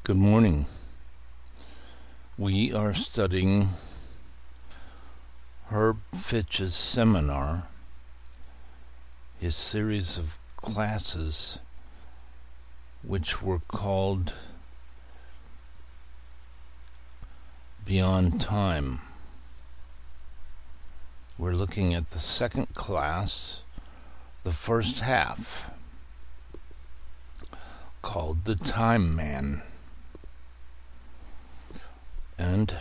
Good morning. We are studying Herb Fitch's seminar, his series of classes, which were called Beyond Time. We're looking at the second class, the first half, called The Time Man. And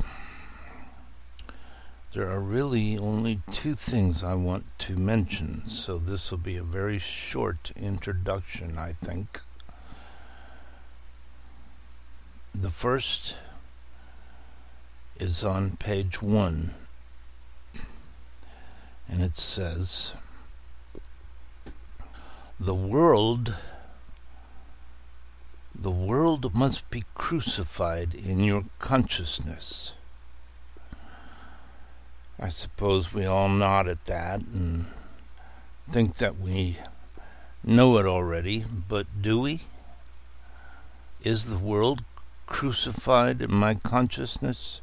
there are really only two things I want to mention, so this will be a very short introduction, I think. The first is on page 1, and it says, The world must be crucified in your consciousness. I suppose we all nod at that and think that we know it already, but do we? Is the world crucified in my consciousness?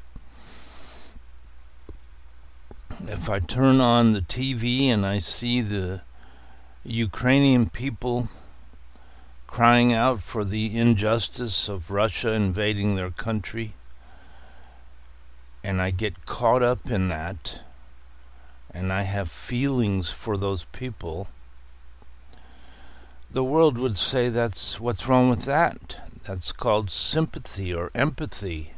If I turn on the TV and I see the Ukrainian people crying out for the injustice of Russia invading their country, and I get caught up in that, and I have feelings for those people, the world would say, that's what's wrong with that? That's called sympathy or empathy.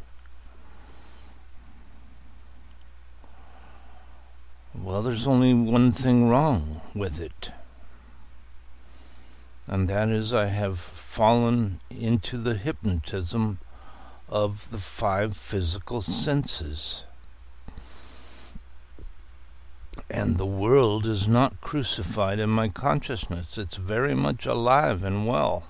Well, there's only one thing wrong with it. And that is, I have fallen into the hypnotism of the 5 physical senses. And the world is not crucified in my consciousness. It's very much alive and well.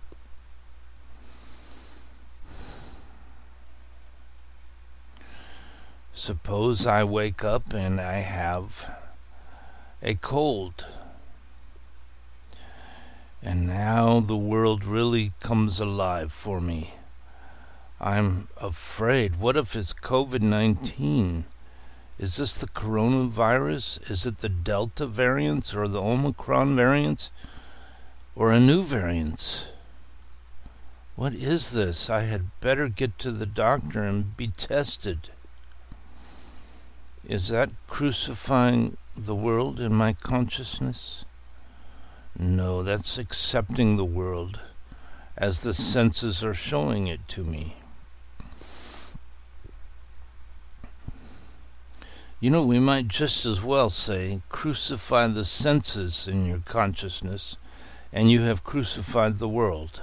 Suppose I wake up and I have a cold. And now the world really comes alive for me. I'm afraid. What if it's COVID-19? Is this the coronavirus? Is it the Delta variants or the Omicron variants? Or a new variant? What is this? I had better get to the doctor and be tested. Is that crucifying the world in my consciousness? No, that's accepting the world as the senses are showing it to me. You know, we might just as well say, crucify the senses in your consciousness, and you have crucified the world.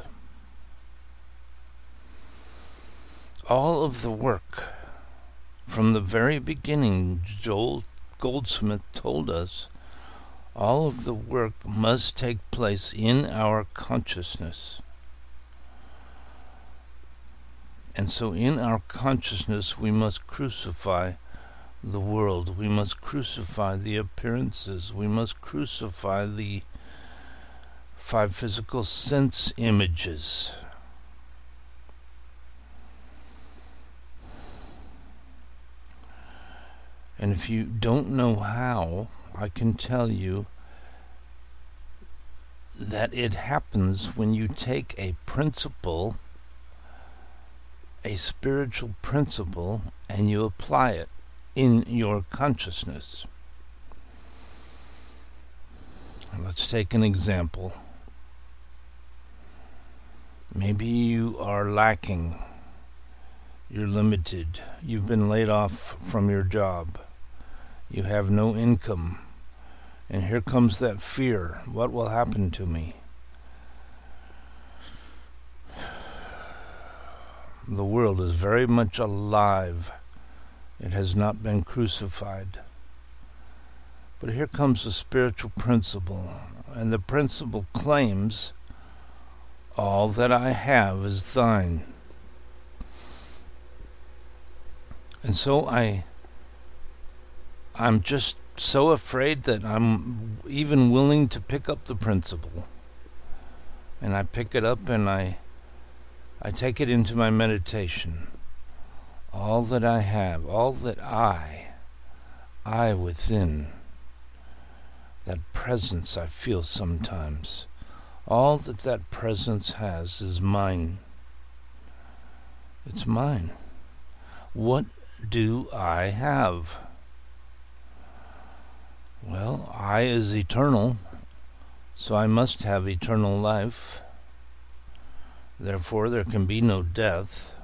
All of the work, from the very beginning, Joel Goldsmith told us, all of the work must take place in our consciousness. And so in our consciousness we must crucify the world. We must crucify the appearances. We must crucify the 5 physical sense images. And if you don't know how, I can tell you that it happens when you take a principle, a spiritual principle, and you apply it in your consciousness. Let's take an example. Maybe you are lacking. You're limited. You've been laid off from your job. You have no income. And here comes that fear. What will happen to me? The world is very much alive. It has not been crucified. But here comes the spiritual principle. And the principle claims, all that I have is thine. And so I'm just so afraid that I'm even willing to pick up the principle. And I pick it up and I I take it into my meditation. All that I have, all that I within, that presence I feel sometimes, all that presence has is mine. It's mine. What do I have? Well, I is eternal, so I must have eternal life. Therefore, there can be no death.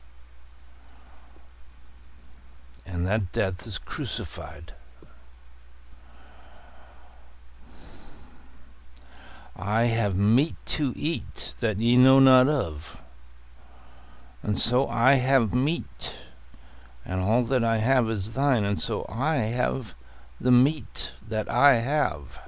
And that death is crucified. I have meat to eat that ye know not of. And so I have meat, and all that I have is thine, and so I have the meat that I have.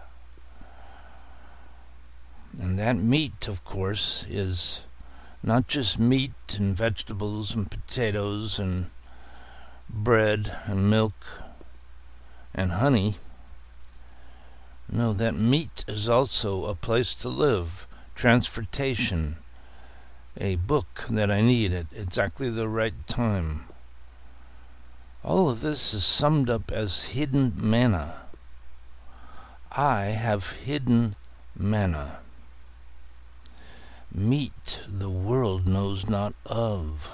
And that meat, of course, is not just meat and vegetables and potatoes and bread and milk and honey. No, that meat is also a place to live, transportation, a book that I need at exactly the right time. All of this is summed up as hidden manna. I have hidden manna. Meat the world knows not of.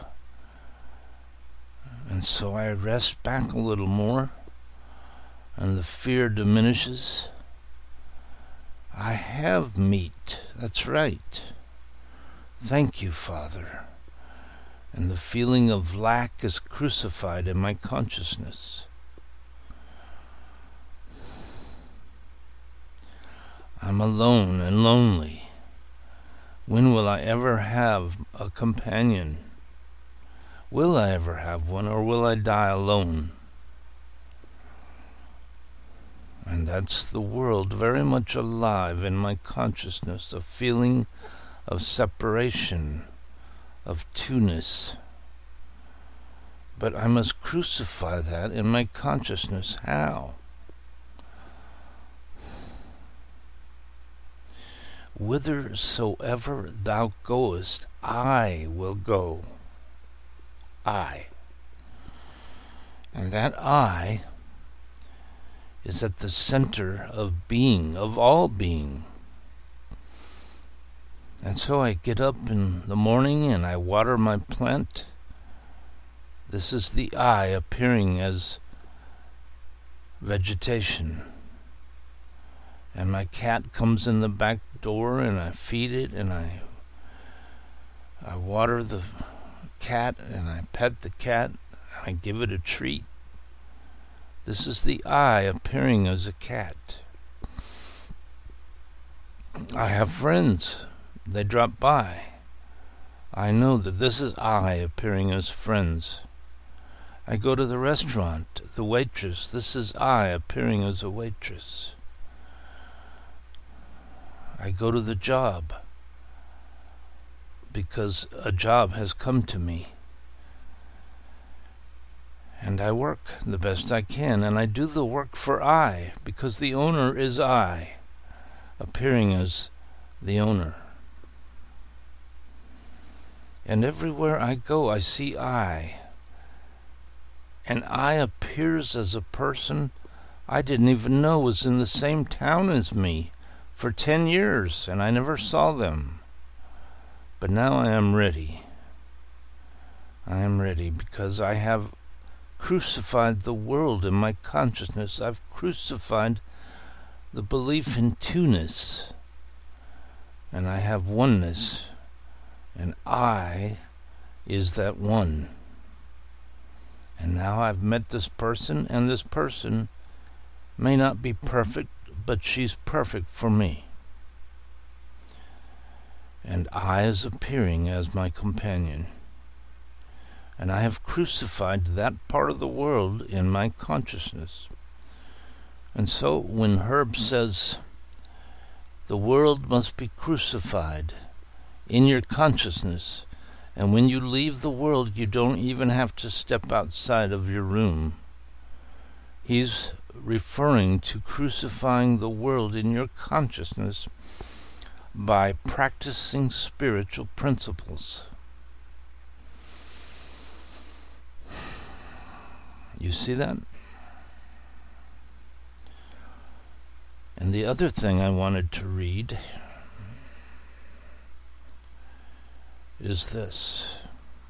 And so I rest back a little more, and the fear diminishes. I have meat, that's right. Thank you, Father. And the feeling of lack is crucified in my consciousness. I'm alone and lonely. When will I ever have a companion? Will I ever have one, or will I die alone? And that's the world very much alive in my consciousness, a feeling of separation, of two-ness. But I must crucify that in my consciousness. How? Whithersoever thou goest, I will go. I. And that I is at the center of being, of all being. And so I get up in the morning and I water my plant. This is the I appearing as vegetation. And my cat comes in the back door and I feed it and I water the cat and I pet the cat. I give it a treat. This is the I appearing as a cat. I have friends. They drop by. I know that this is I appearing as friends. I go to the restaurant, the waitress. This is I appearing as a waitress. I go to the job because a job has come to me. And I work the best I can, and I do the work for I, because the owner is I, appearing as the owner. And everywhere I go, I see I. And I appears as a person I didn't even know was in the same town as me for 10 years, and I never saw them. But now I am ready. I am ready because I have crucified the world in my consciousness. I've crucified the belief in two-ness. And I have oneness. And I is that one. And now I've met this person, and this person may not be perfect, but she's perfect for me. And I is appearing as my companion. And I have crucified that part of the world in my consciousness. And so when Herb says, the world must be crucified in your consciousness, and when you leave the world, you don't even have to step outside of your room. He's referring to crucifying the world in your consciousness by practicing spiritual principles. You see that? And the other thing I wanted to read is this.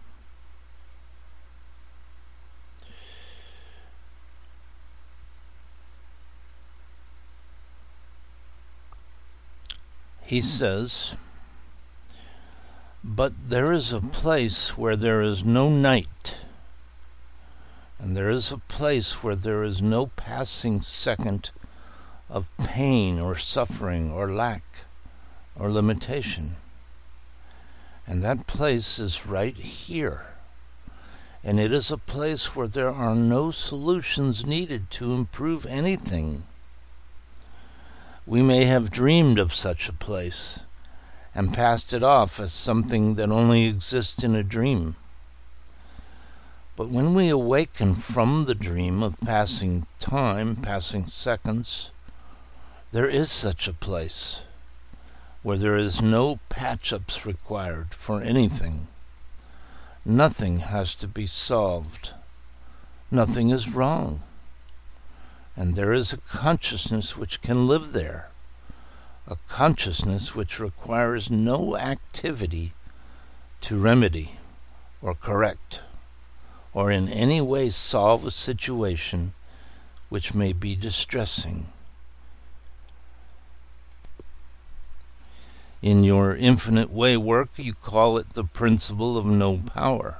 He says, "But there is a place where there is no night, and there is a place where there is no passing second of pain or suffering or lack or limitation. And that place is right here. And it is a place where there are no solutions needed to improve anything. We may have dreamed of such a place and passed it off as something that only exists in a dream. But when we awaken from the dream of passing time, passing seconds, there is such a place where there is no patch-ups required for anything. Nothing has to be solved. Nothing is wrong. And there is a consciousness which can live there, a consciousness which requires no activity to remedy or correct or in any way solve a situation which may be distressing. In your infinite way work, you call it the principle of no power.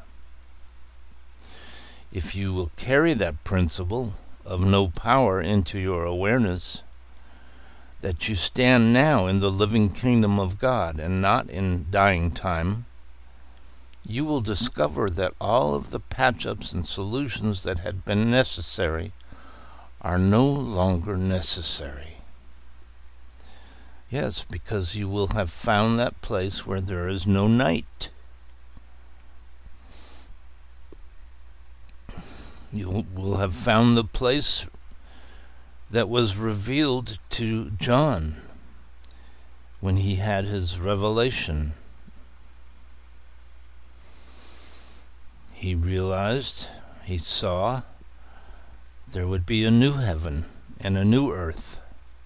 If you will carry that principle of no power into your awareness, that you stand now in the living kingdom of God and not in dying time, you will discover that all of the patch-ups and solutions that had been necessary are no longer necessary. Yes, because you will have found that place where there is no night. You will have found the place that was revealed to John when he had his revelation. He realized, he saw, there would be a new heaven and a new earth.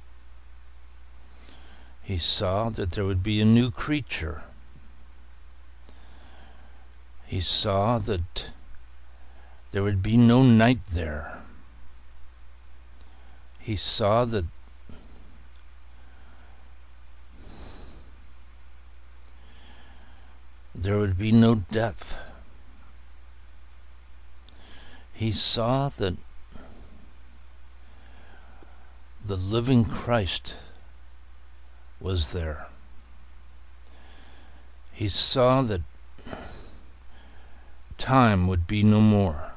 He saw that there would be a new creature. He saw that there would be no night there. He saw that there would be no death. He saw that the living Christ was there. He saw that time would be no more.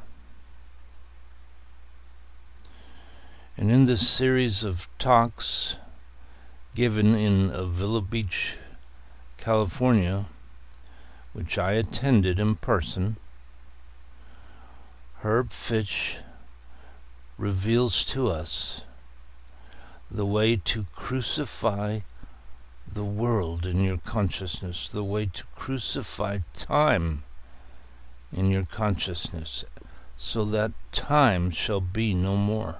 And in this series of talks given in Villa Beach, California, which I attended in person, Herb Fitch reveals to us the way to crucify the world in your consciousness, the way to crucify time in your consciousness, so that time shall be no more.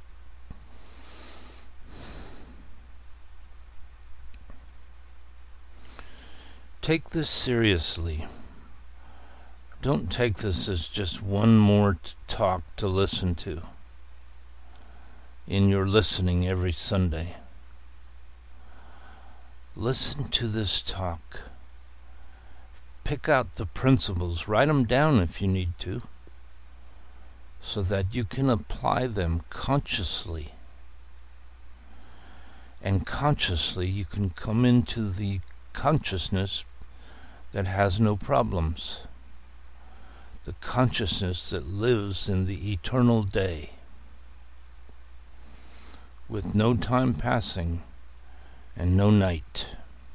Take this seriously. Don't take this as just one more talk to listen to in your listening every Sunday. Listen to this talk. Pick out the principles, write them down if you need to, so that you can apply them consciously. And consciously you can come into the consciousness that has no problems. The consciousness that lives in the eternal day, with no time passing and no night.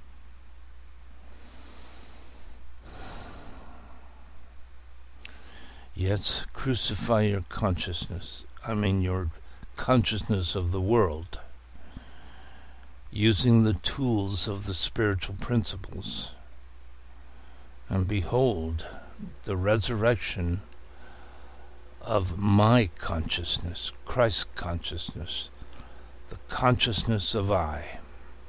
Yes, crucify your consciousness. Your consciousness of the world, using the tools of the spiritual principles. And behold, the resurrection of my consciousness, Christ consciousness, the consciousness of I.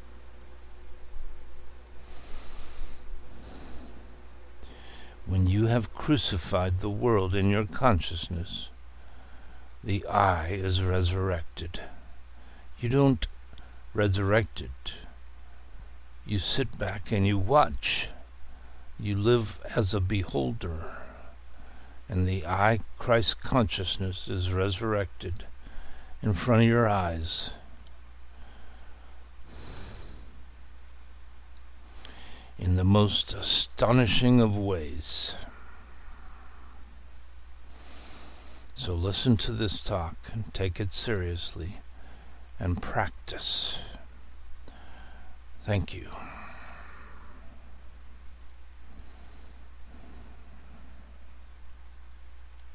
When you have crucified the world in your consciousness, the I is resurrected. You don't resurrect it. You sit back and you watch. You live as a beholder. And the I, Christ consciousness, is resurrected in front of your eyes. In the most astonishing of ways. So listen to this talk and take it seriously and practice. Thank you.